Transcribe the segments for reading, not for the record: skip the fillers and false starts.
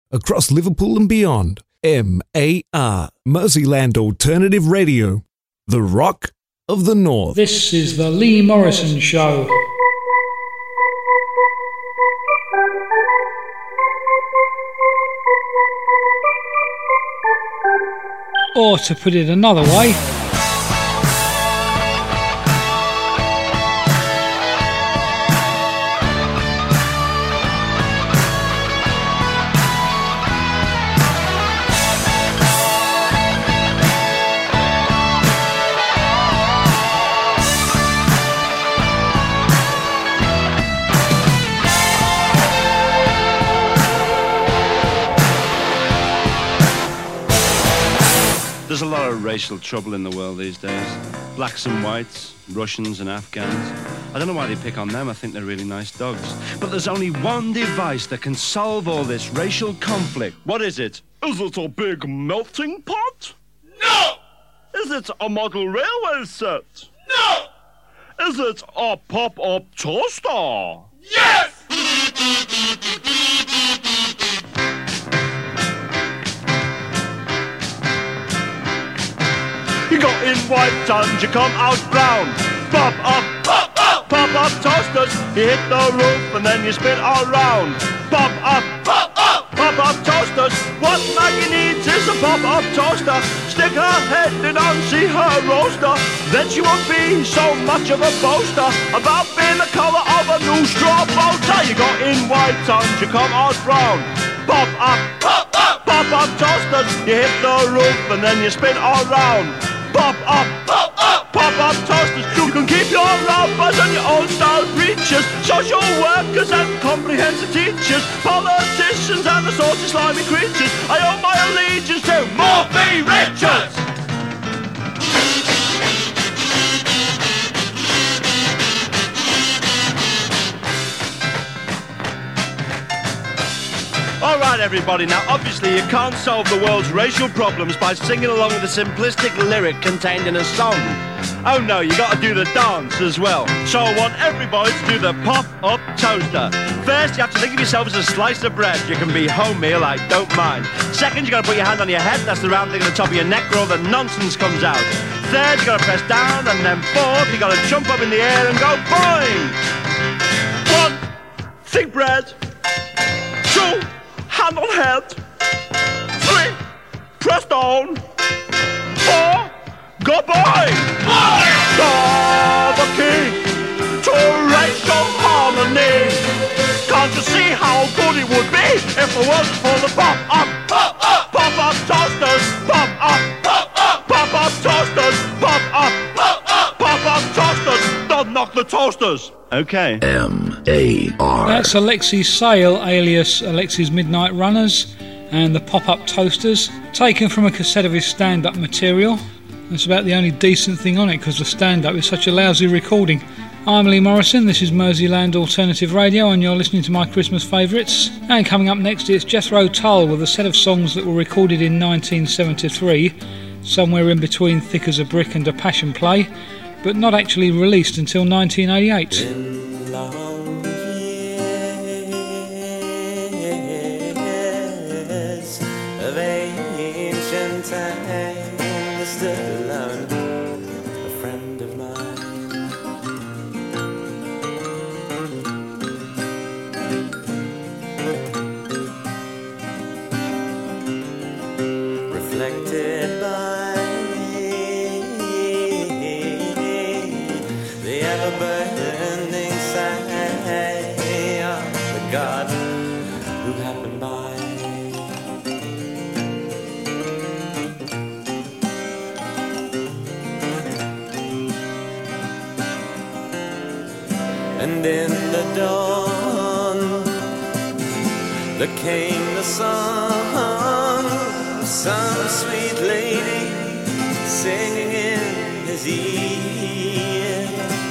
across Liverpool and beyond. MAR, Merseyland Alternative Radio, the rock of the North. This is the Lee Morrison Show. Or to put it another way, There's a lot of racial trouble in the world these days. Blacks and whites, Russians and Afghans. I don't know why they pick on them. I think they're really nice dogs. But there's only one device that can solve all this racial conflict. What is it? Is it a big melting pot? No! Is it a model railway set? No! Is it a pop-up toaster? Yes! You go in white and you come out brown. Pop-up toasters. You hit the roof and then you spin all round. Pop-up toasters. What Maggie needs is a pop-up toaster. Stick her head in and see her roaster. Then she won't be so much of a boaster about being the colour of a new straw boater. You go in white and you come out brown. Pop-up toasters. You hit the roof and then you spin all round. Pop-up toasters. You can keep your rubbers and your old-style preachers, social workers and comprehensive teachers, politicians and the saucy slimy creatures. I owe my allegiance to Morphy Richards. All right, everybody, now obviously you can't solve the world's racial problems by singing along with a simplistic lyric contained in a song. Oh no, you gotta do the dance as well. So I want everybody to do the pop-up toaster. First, you have to think of yourself as a slice of bread. You can be homemeal, I don't mind. Second, you gotta put your hand on your head, that's the round thing at the top of your neck where all the nonsense comes out. Third, you gotta press down, and then fourth, you gotta jump up in the air and go boing! 1, think bread. 2, hand on head. 3, press down. 4, go boing! You're the key to racial harmony. Can't you see how good it would be if it wasn't for the pop-up toasters? Pop-up toasters. Pop-up toasters. Don't knock the toasters. Okay. M-A-R. That's Alexi Sale, alias Alexi's Midnight Runners, and the Pop-Up Toasters, taken from a cassette of his stand-up material. That's about the only decent thing on it, because the stand-up is such a lousy recording. I'm Lee Morrison, this is Merseyland Alternative Radio, and you're listening to my Christmas favourites. And coming up next, it's Jethro Tull with a set of songs that were recorded in 1973, somewhere in between Thick as a Brick and A Passion Play, but not actually released until 1988. In long years of ancient times stood alone a friend of mine. Reflected by the ever-burning sight of the God who happened by. And in the dawn there came the song of some sweet lady singing in his ear.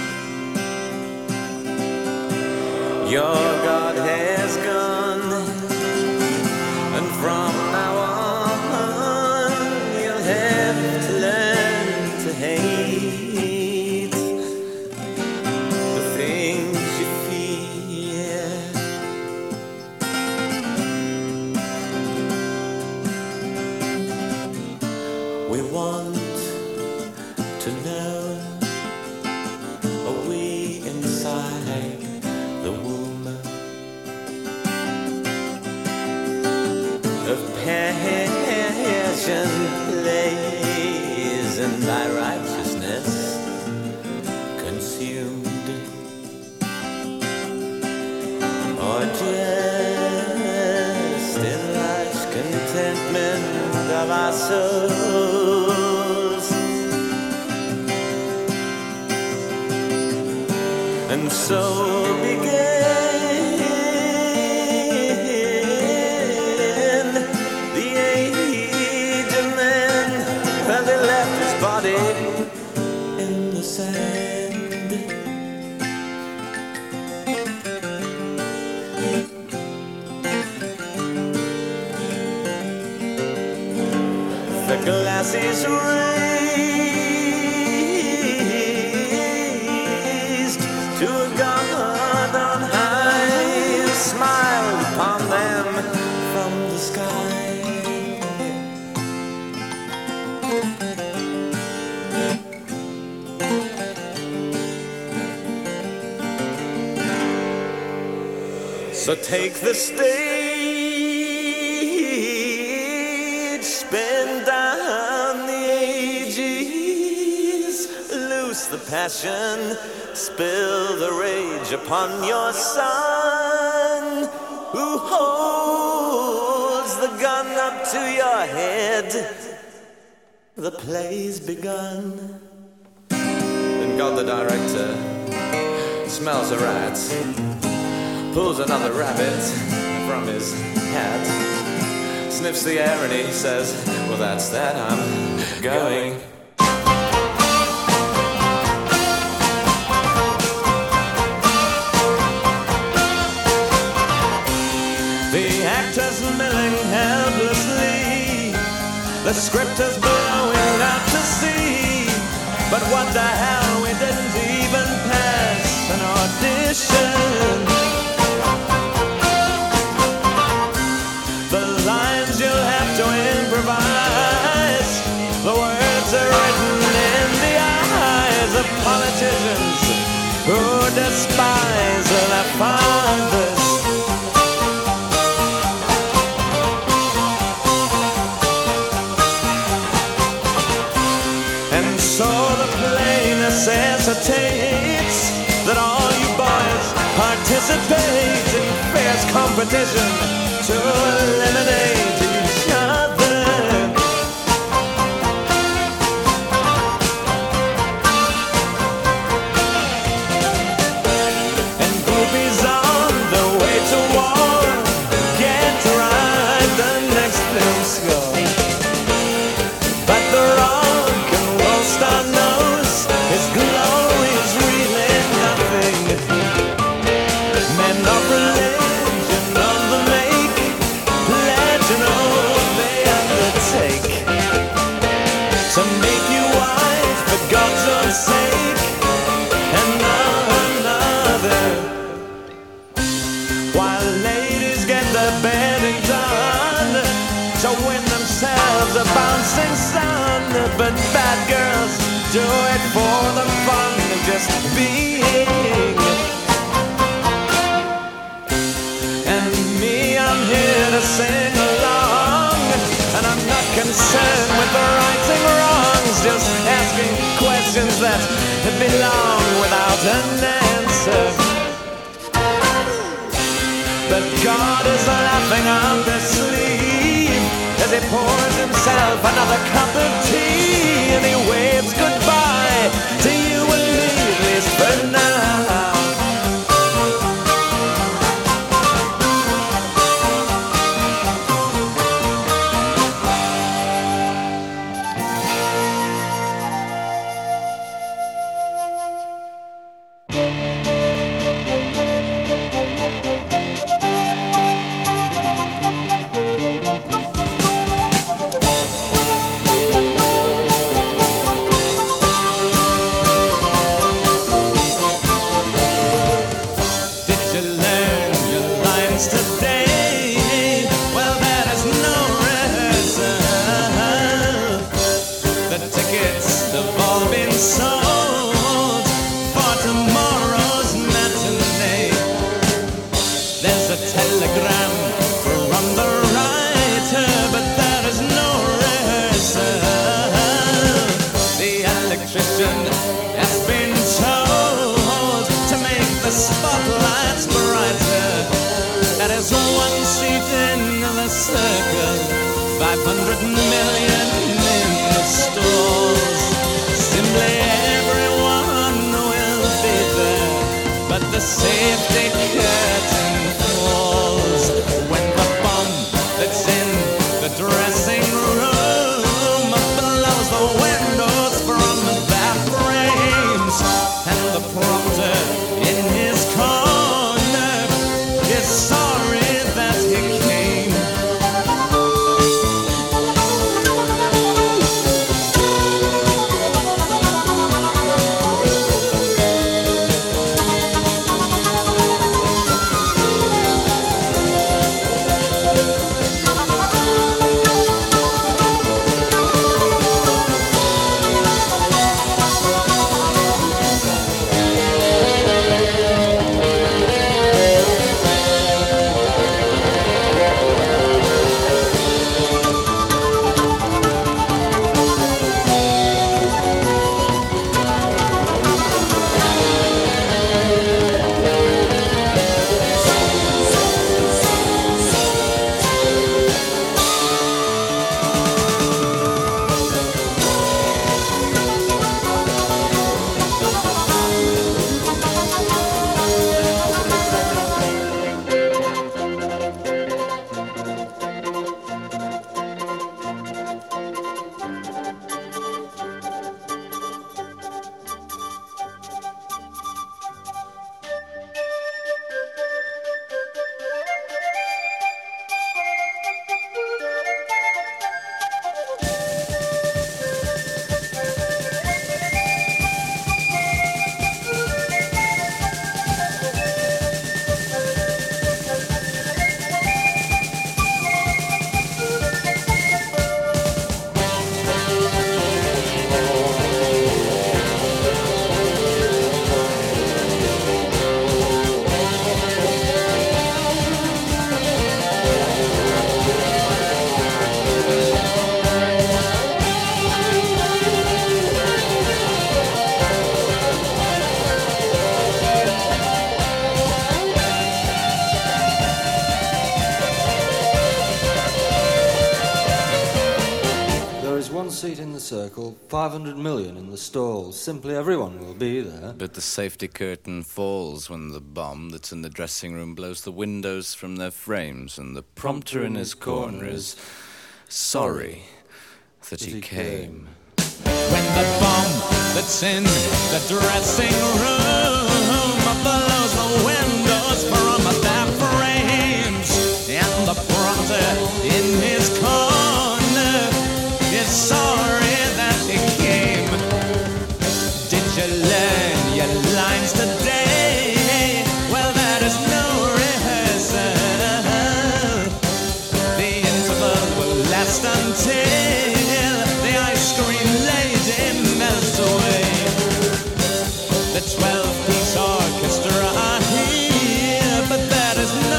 Your God has gone, and from now on you'll have to learn to hate the things you fear. of passion plays in thy righteousness consumed, or just in life's contentment of our souls. And so began the age of man, and they left his body in the sand. The glass is raised to a God on high, who smiled upon them from the sky. So take the stage, spin down the ages, loose the passion, spill the rage upon your son, who holds the gun up to your head. The play's begun. Then God the director smells a rat, pulls another rabbit from his hat, sniffs the air and he says, well, that's that, I'm going. The actor's milling helplessly, the script is blowing out to sea, but what the hell, we didn't even pass an audition. Improvise. The words are written in the eyes of politicians who despise their fathers. And so the play necessitates that all you boys participate in fierce competition to eliminate each other. A bouncing sun, but bad girls do it for the fun of just being. And me, I'm here to sing along, and I'm not concerned with the rights and wrongs, just asking questions that belong without an answer. But God is laughing up his sleeve as he pours himself another cup of tea, and he waves goodbye to you and me, at least for now. circle, 500 million in the stalls. Simply everyone will be there, but the safety curtain falls when the bomb that's in the dressing room blows the windows from their frames, and the prompter in his corner is sorry that he came. Seat in the circle, 500 million in the stalls. Simply everyone will be there. But the safety curtain falls when the bomb that's in the dressing room blows the windows from their frames, and the prompter in his corner is sorry that he came. When the bomb that's in the dressing room blows the windows from their frames, and the prompter in his corner is sorry that he came. Did you learn your lines today? Well, that is no rehearsal. The interval will last until the ice cream lady melts away. The 12-piece orchestra are here, but that is no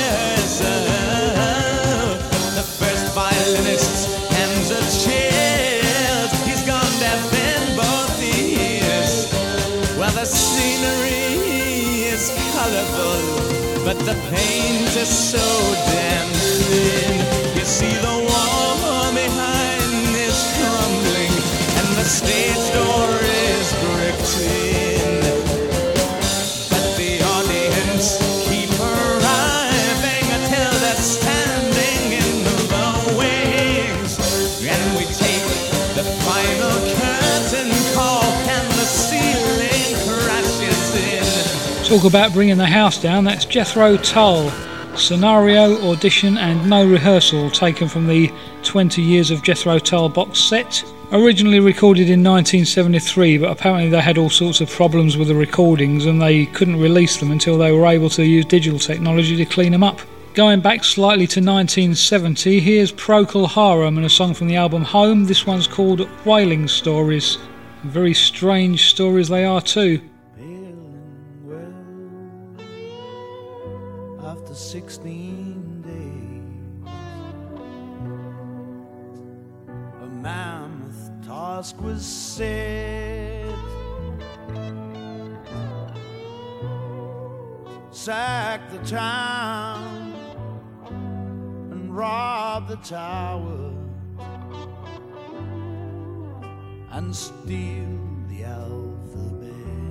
rehearsal. The first violinist hands a chill. He's gone deaf in both ears. Well, the scenery is colorful, but the paint is so damn thin. You see the wall behind is crumbling, and the stage door is bricked in. But the audience keep arriving until they're standing in the wings, and we take the final curtain call, and the ceiling crashes in. Talk about bringing the house down, that's Jethro Tull. Scenario, audition and no rehearsal, taken from the 20 Years of Jethro Tull box set. Originally recorded in 1973, but apparently they had all sorts of problems with the recordings and they couldn't release them until they were able to use digital technology to clean them up. Going back slightly to 1970, here's Procol Harum and a song from the album Home. This one's called Whaling Stories. Very strange stories they are too. After 16 days, a mammoth task was set. Sack the town and rob rob the tower and steal the alphabet.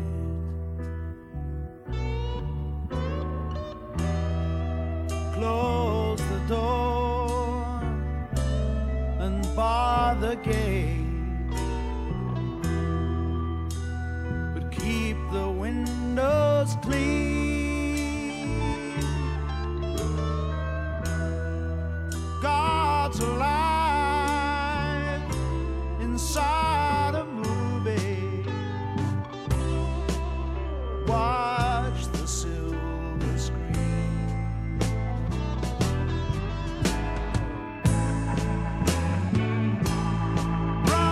Close the door and bar the gate, but keep the windows clean. God's alive inside a movie. Watch the silver screen. Run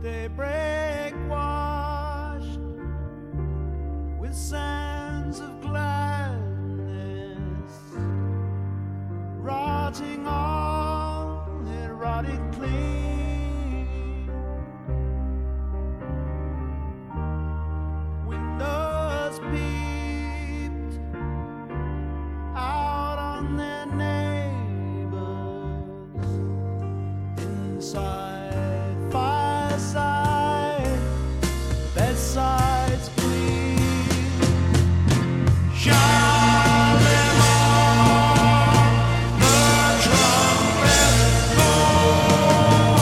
daybreak washed with sands of gladness, rotting all, it rotted clean. Windows peeped out on their neighbors, inside fireside, bedsides clean. Shout them all, the trumpet blows.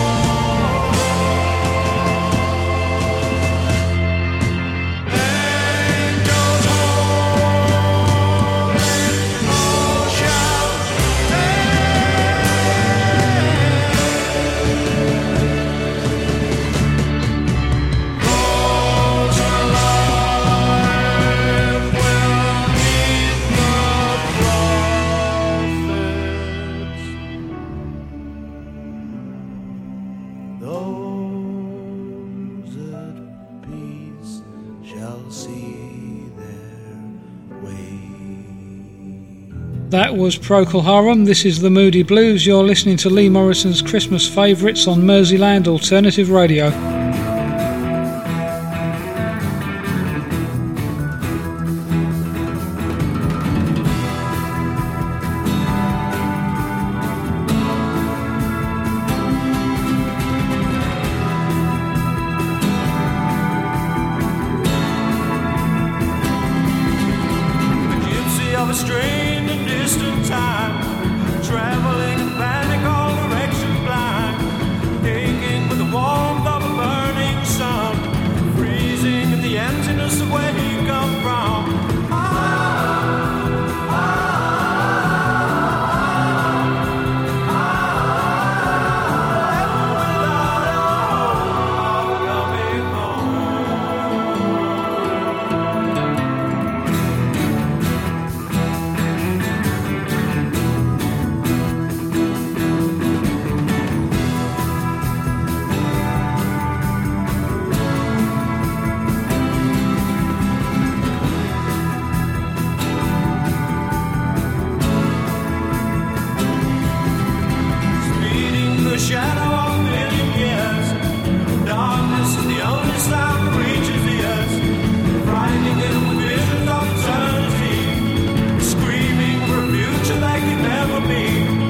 Angels holy, all shout Those alive will meet the prophets. Those at peace shall see their way. That was Procol Harum. This is the Moody Blues. You're listening to Lee Morrison's Christmas Favourites on Merseyland Alternative Radio. The gypsy of a strange and distant time, traveling in panic, all directions blind, aching with the warmth of a burning sun, freezing in the emptiness of where he come from. Coming speeding the shadow of a million years. Darkness is the only sound that reaches ears. Frightening him with visions of eternity, screaming for a future they can never be.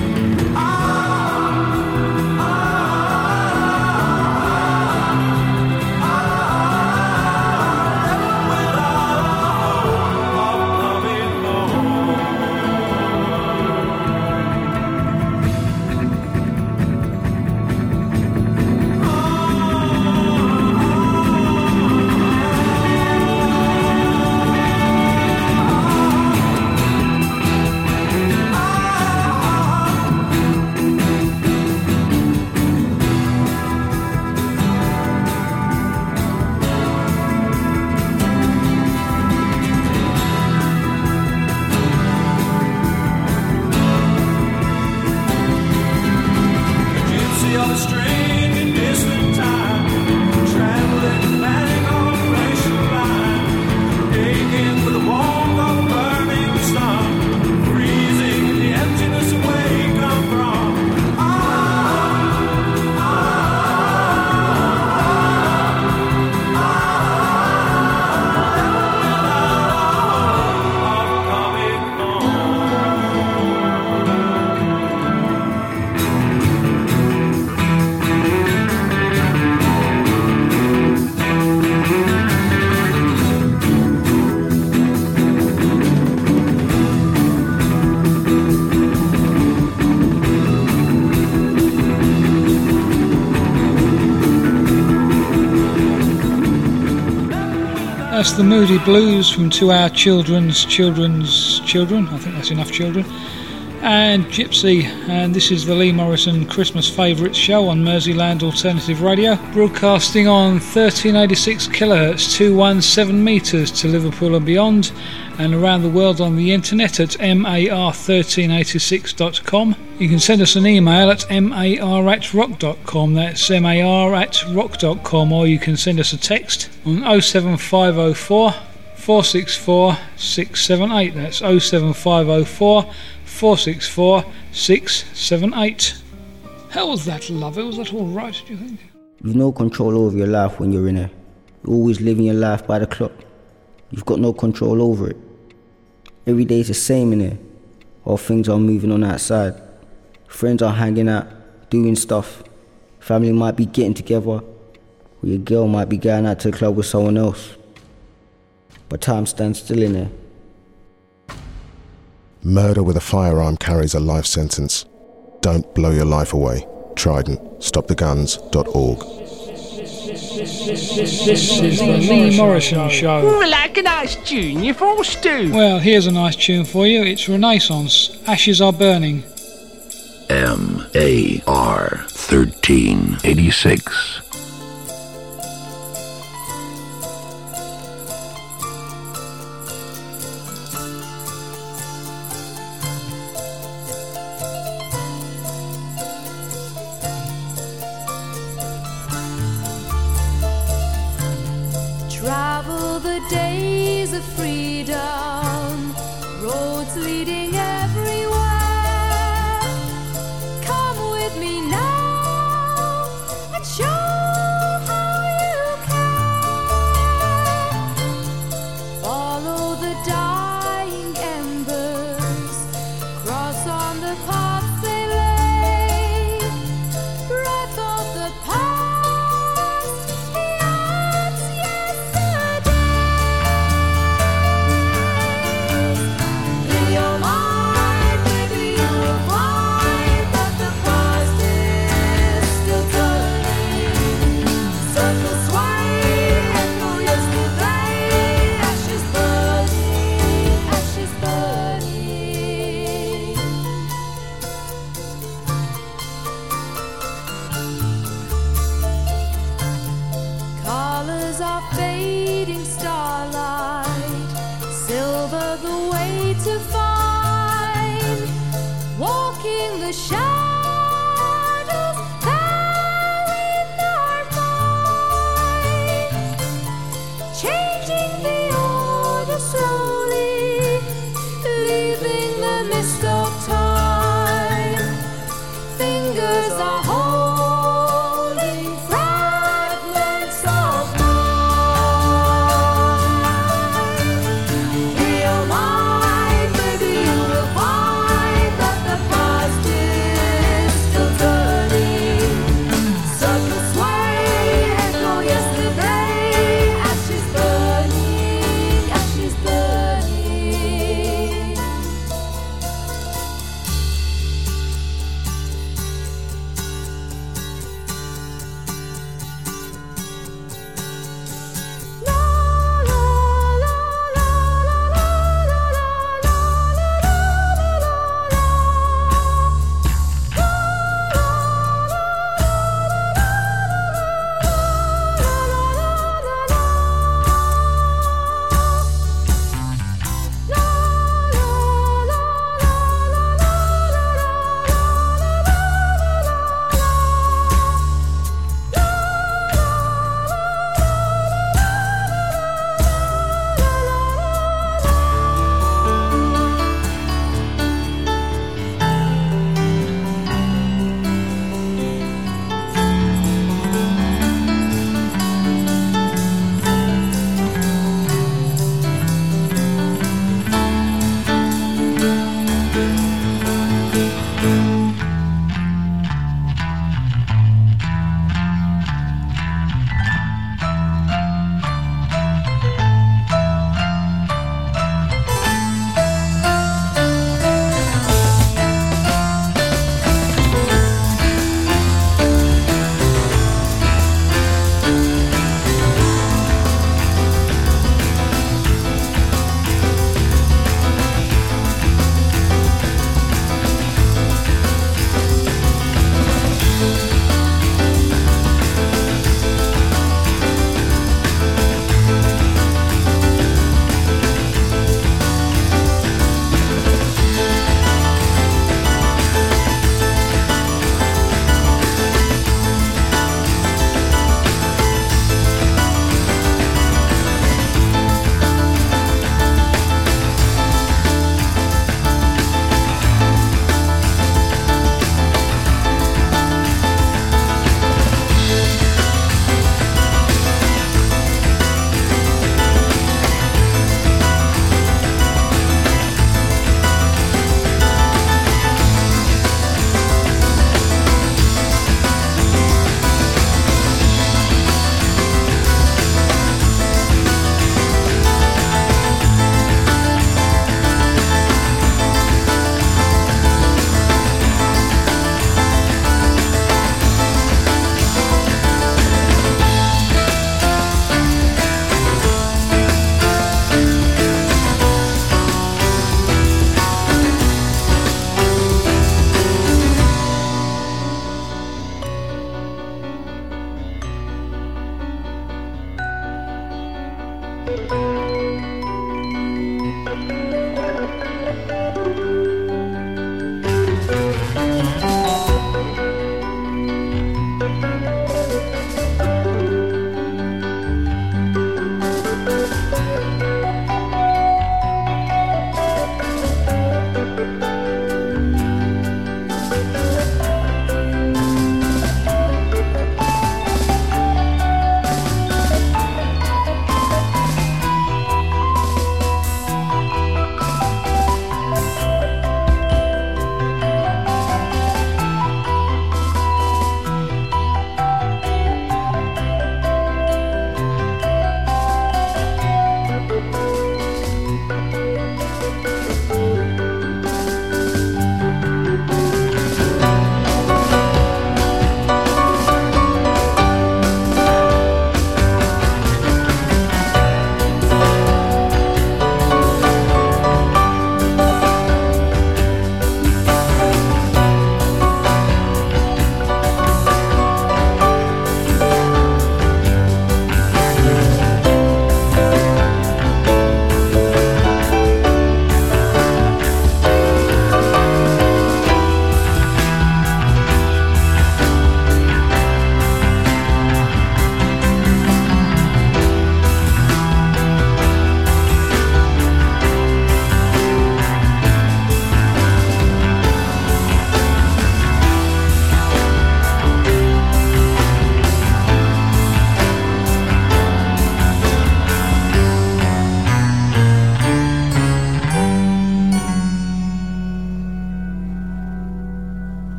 Gypsy of a strange and distant time, traveling in panic on the racial line, aching for the warmth of a burning sun, freezing in the emptiness of where he come from. Coming That's the Moody Blues from To Our Children's Children. I think that's enough children. and Gypsy, and this is the Lee Morrison Christmas Favourites show on Merseyland Alternative Radio, broadcasting on 1386 kHz 217 metres to Liverpool and beyond, and around the world on the internet at mar1386.com. You can send us an email at mar@rock.com, that's mar@rock.com, or you can send us a text on 07504 464 678, that's 07504 464 678. How was that, love? Was that all right, do you think? You've no control over your life when you're in it. You're always living your life by the clock. You've got no control over it. Every day's the same in here. All things are moving on outside. Friends are hanging out, doing stuff. Family might be getting together, or your girl might be going out to the club with someone else. But time stands still in there. Murder with a firearm carries a life sentence. Don't blow your life away. Trident, stoptheguns.org. This is the Lee Morrison show. Ooh, like a nice tune, you forced to. Well, here's a nice tune for you. It's Renaissance, Ashes Are Burning. MAR 1386. Travel the days of freedom, roads leading everywhere. Come with me now and show how you care. Follow the dying embers, cross on the paths they lay. Breath of the past, yards in your mind, maybe you will find that the past is still turning. Circles sway, echo yesterday. Ashes burning, ashes burning. Colors are fading, starlight, silver the way to find. Walking the shadows there in our mind. Changing the order slowly, leaving the mist of time. Fingers are holding fragments of mind. In your mind, maybe you will find that the past is still turning. Circles sway, echo yesterday. Ashes burning, ashes burning.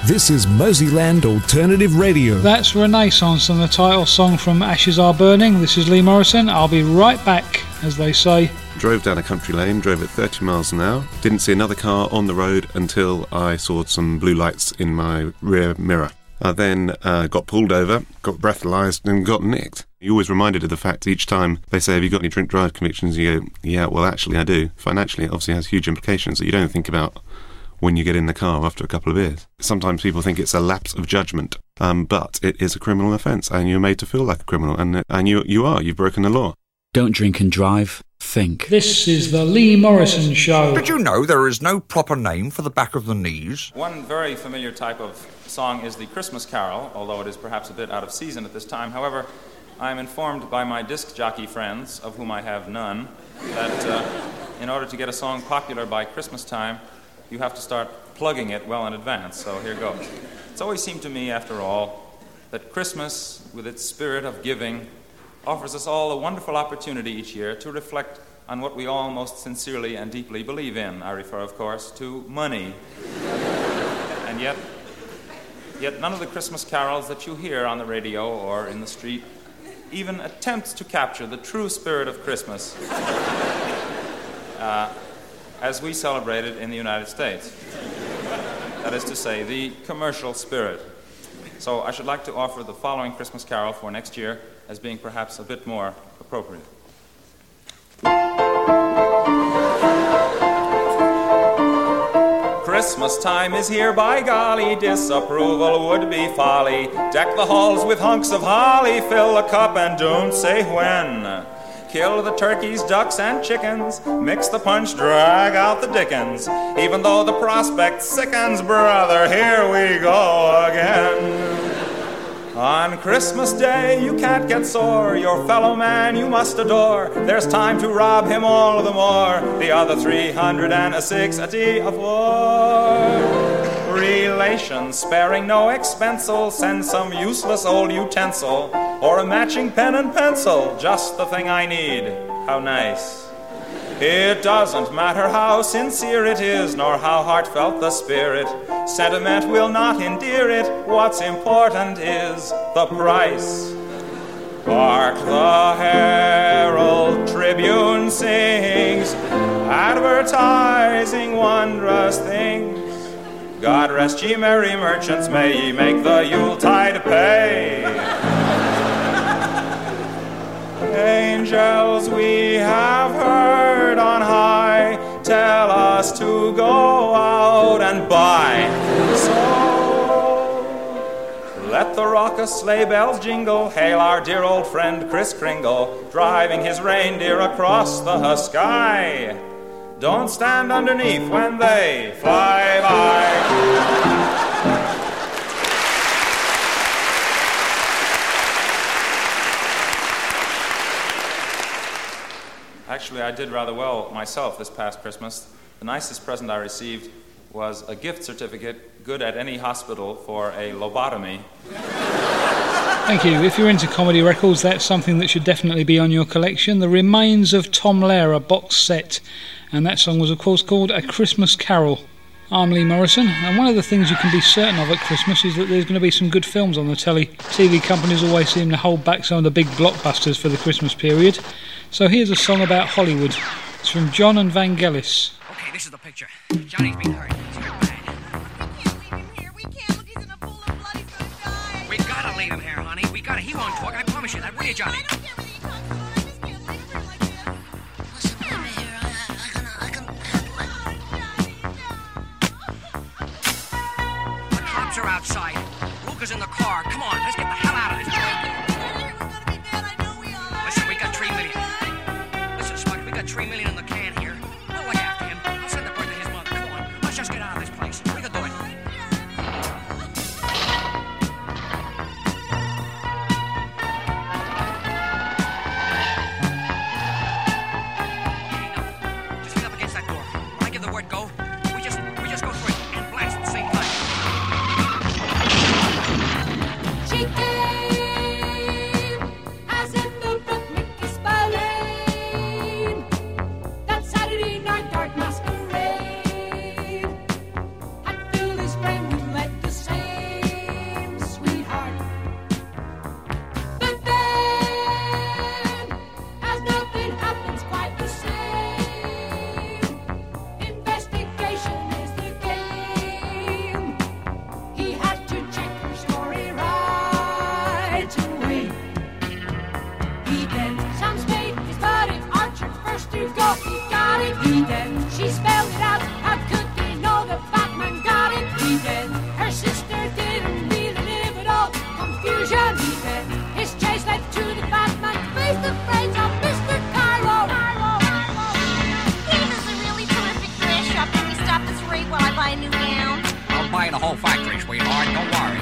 This is Merseyland Alternative Radio. That's Renaissance and the title song from Ashes Are Burning. This is Lee Morrison. I'll be right back, as they say. Drove down a country lane, drove at 30 miles an hour. Didn't see another car on the road until I saw some blue lights in my rear mirror. I then got pulled over, got breathalyzed and got nicked. You're always reminded of the fact each time they say, have you got any drink drive convictions? You go, yeah, well actually I do. Financially it obviously has huge implications that you don't think about when you get in the car after a couple of beers. Sometimes people think it's a lapse of judgment, but it is a criminal offence and you're made to feel like a criminal, and you've broken the law. Don't drink and drive, think. This is the Lee Morrison Show. Did you know there is no proper name for the back of the knees? One very familiar type of song is the Christmas carol, although it is perhaps a bit out of season at this time. However, I am informed by my disc jockey friends, of whom I have none, that in order to get a song popular by Christmas time, you have to start plugging it well in advance, so here goes. It's always seemed to me, after all, that Christmas, with its spirit of giving, offers us all a wonderful opportunity each year to reflect on what we all most sincerely and deeply believe in. I refer, of course, to money. And yet none of the Christmas carols that you hear on the radio or in the street even attempts to capture the true spirit of Christmas as we celebrate it in the United States. That is to say, the commercial spirit. So I should like to offer the following Christmas carol for next year as being perhaps a bit more appropriate. Christmas time is here, by golly, disapproval would be folly. Deck the halls with hunks of holly, fill a cup and don't say when. Kill the turkeys, ducks, and chickens, mix the punch, drag out the dickens. Even though the prospect sickens, brother, here we go again. On Christmas Day you can't get sore, your fellow man you must adore. There's time to rob him all the more, the other 360 of war. Relations sparing no expense'll send some useless old utensil, or a matching pen and pencil, just the thing I need. How nice. It doesn't matter how sincere it is, nor how heartfelt the spirit. Sentiment will not endear it. What's important is the price. Hark the Herald Tribune sings, advertising wondrous things. God rest ye merry merchants, may ye make the Yuletide pay. Angels we have heard on high tell us to go out and buy. So let the raucous sleigh bells jingle, hail our dear old friend Kris Kringle, driving his reindeer across the sky. Don't stand underneath when they fly by. Actually, I did rather well myself this past Christmas. The nicest present I received was a gift certificate, good at any hospital, for a lobotomy. Thank you. If you're into comedy records, that's something that should definitely be on your collection. The Remains of Tom Lehrer box set. And that song was, of course, called A Christmas Carol. I'm Lee Morrison, and one of the things you can be certain of at Christmas is that there's going to be some good films on the telly. TV companies always seem to hold back some of the big blockbusters for the Christmas period. So here's a song about Hollywood. It's from John and Vangelis. Okay, this is the picture. Johnny's being hurt. It's real bad. We can't. Look, he's in a pool of blood. He's gonna die. We gotta leave him here, honey. We gotta. He won't talk. I promise you that. Will you, Johnny? I don't care whether he talks or not. I just can't leave him here like this. Listen, let me hear. I can handle it. The cops are outside. Luca's in the car. Come on, let's get the hell out of this place. Listen, we got $3 million. Listen, Spud, we got $3 million in the can here. We'll look after him. I'll send the bird to his mother. Come on, let's just get out of this place. We can do it. Just get up against that door. When I give the word go, we just go for it and blast at the same time. He did. Sam Spade, his buddy Archer, first to go. He got it. He did. She spelled it out. How could they know the Batman got it? He did. Her sister didn't really live at all. Confusion. He did. His chase led to the Batman. Face the friends of Mr. Cairo. He was a really terrific dress shop. Can we stop this raid while I buy a new gown? I'll buy the whole factory, sweetheart. Don't worry.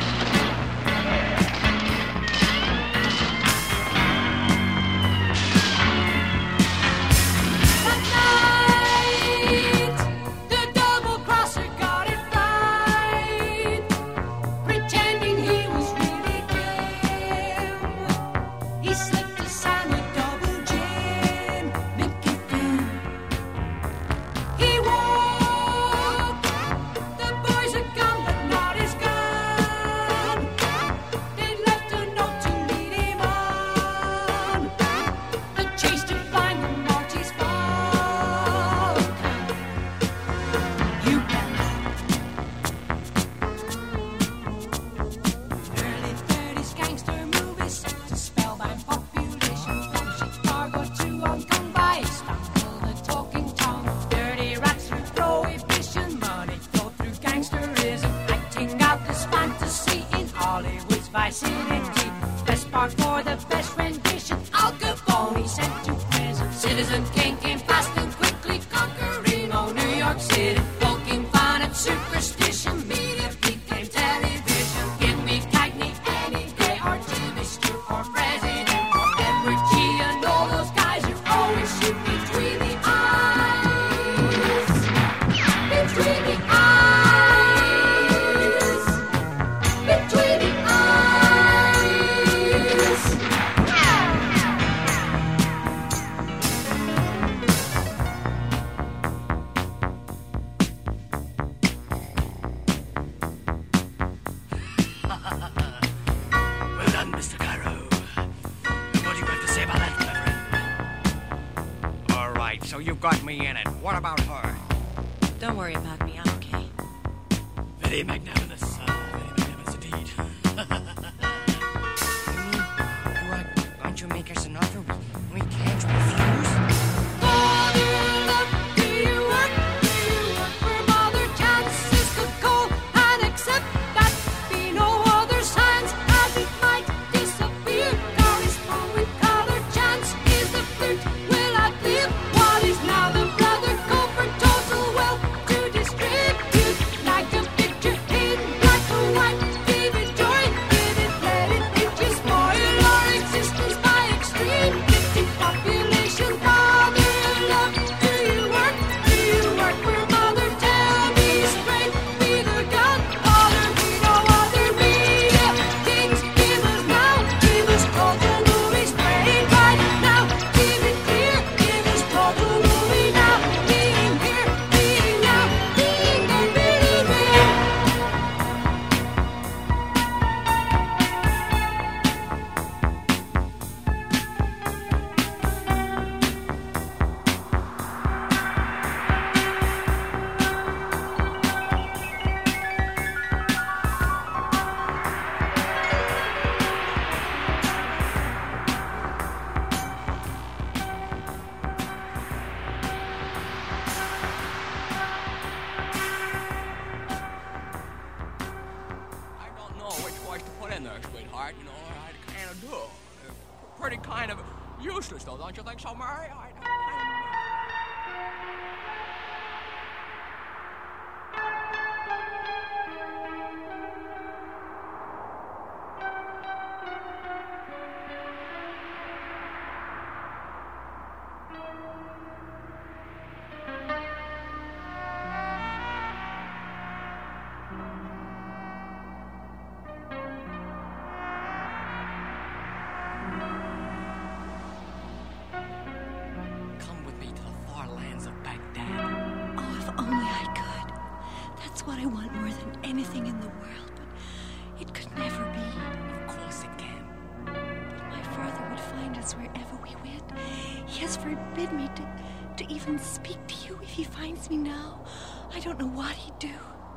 what I want more than anything in the world, but it could never be. Of course it can. But my father would find us wherever we went. He has forbidden me to even speak to you if he finds me now. I don't know what he'd do.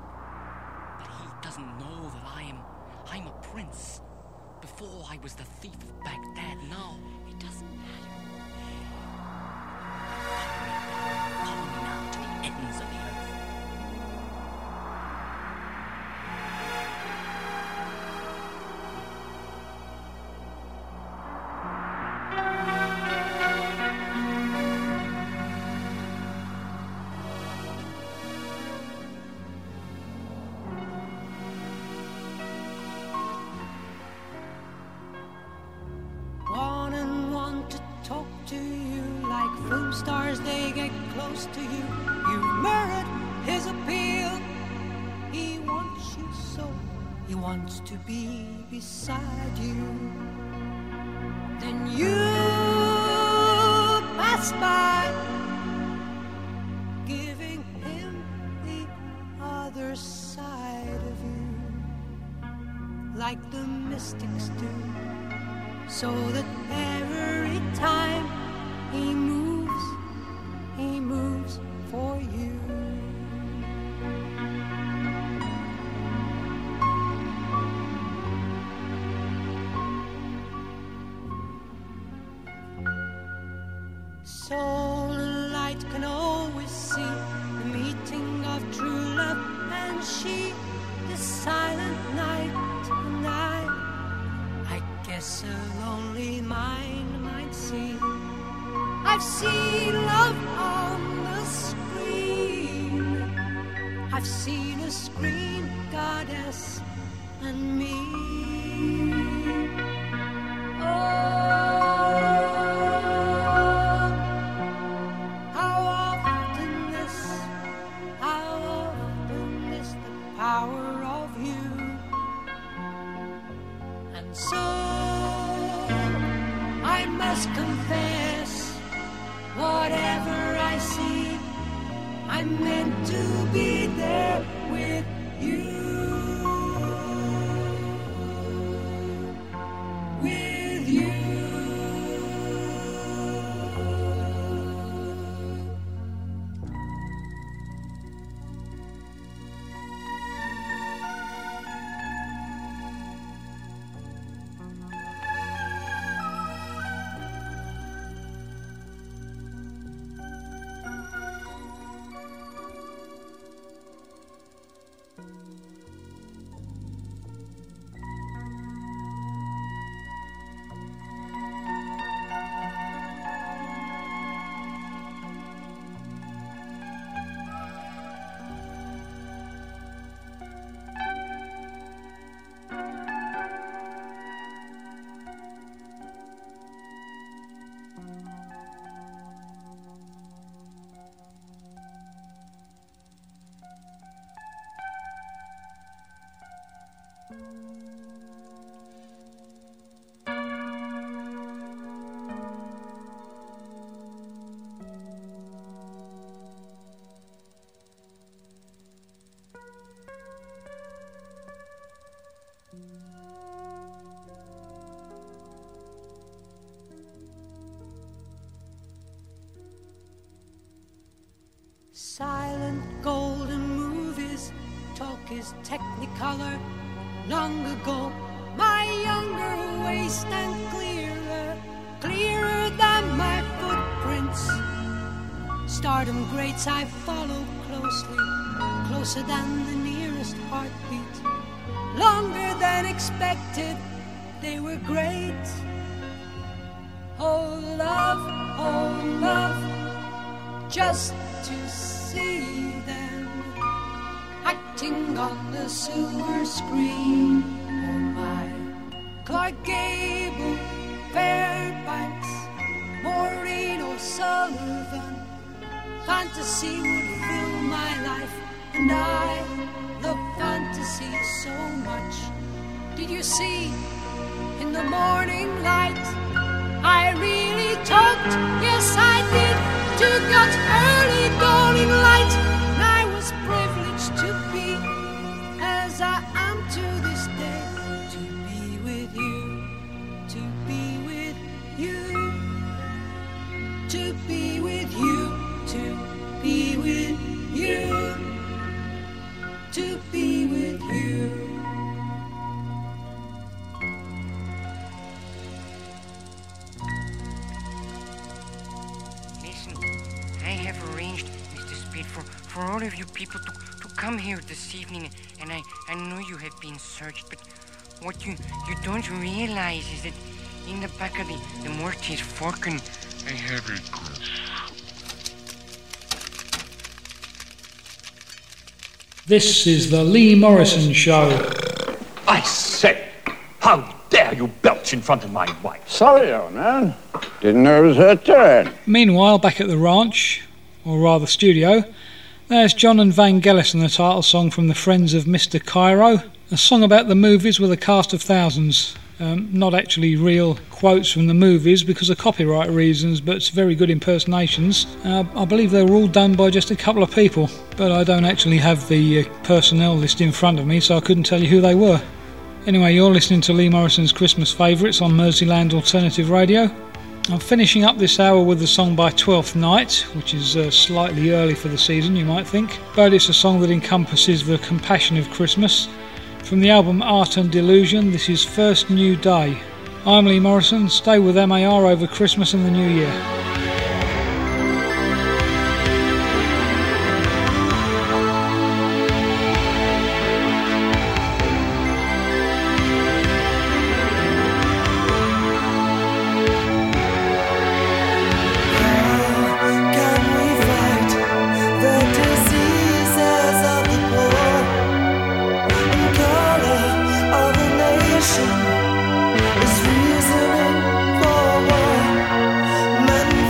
But he doesn't know that I'm a prince. Before I was the thief of Baghdad, now film stars, they get close to you. You've mirrored his appeal. He wants you so. He wants to be beside you. Then you pass by, giving him the other side of you, like the mystics do, so that every time he moves for you. Soul and light can always see the meeting of true love and she, the silent night and I guess a lonely mind might see. I've seen love on the screen. I've seen a screen goddess and me. How often this the power of you. And so I must confess, whatever I see, I'm meant to be there with you. With you. Silent golden movies, talk is technicolor. Long ago, my younger waist and clearer than my footprints. Stardom greats I follow closely, closer than the nearest heartbeat. Longer than expected, they were great. Oh love, just to see them acting on the silver screen. Oh my, Clark Gable, Fairbanks, Maureen O'Sullivan. Fantasy would fill my life, and I love fantasy so much. Did you see in the morning light? I really talked, yes I did, to God's early dawning light. And I was privileged to be, as I am to this day, to be with you, to be with you, to be with you, to be with you, to be with you. For all of you people to come here this evening, and I know you have been searched, but what you don't realize is that in the back of the Mortis Falcon, I have a This is the Lee Morrison Show. I say, how dare dare you belch in front of my wife? Sorry, old man. Didn't know it was her turn. Meanwhile, back at the ranch, or rather studio, there's John and Vangelis and the title song from the Friends of Mr. Cairo, a song about the movies with a cast of thousands. Not actually real quotes from the movies because of copyright reasons, but it's very good impersonations. I believe they were all done by just a couple of people, but I don't actually have the personnel list in front of me, so I couldn't tell you who they were. Anyway, you're listening to Lee Morrison's Christmas Favourites on Merseyland Alternative Radio. I'm finishing up this hour with a song by Twelfth Night, which is slightly early for the season, you might think, but it's a song that encompasses the compassion of Christmas. From the album Art and Delusion, this is First New Day. I'm Lee Morrison. Stay with MAR over Christmas and the New Year. Is reasoning for war. Men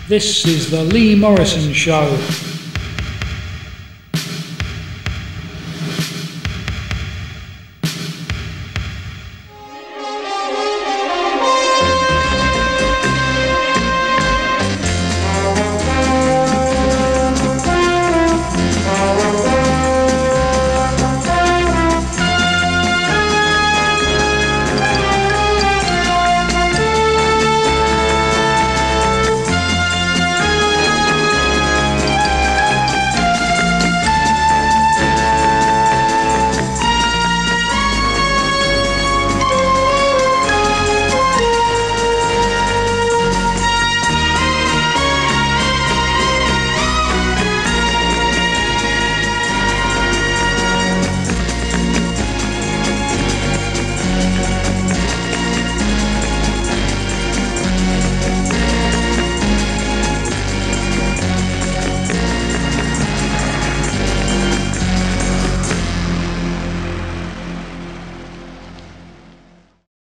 This is the Lee Morrison Show.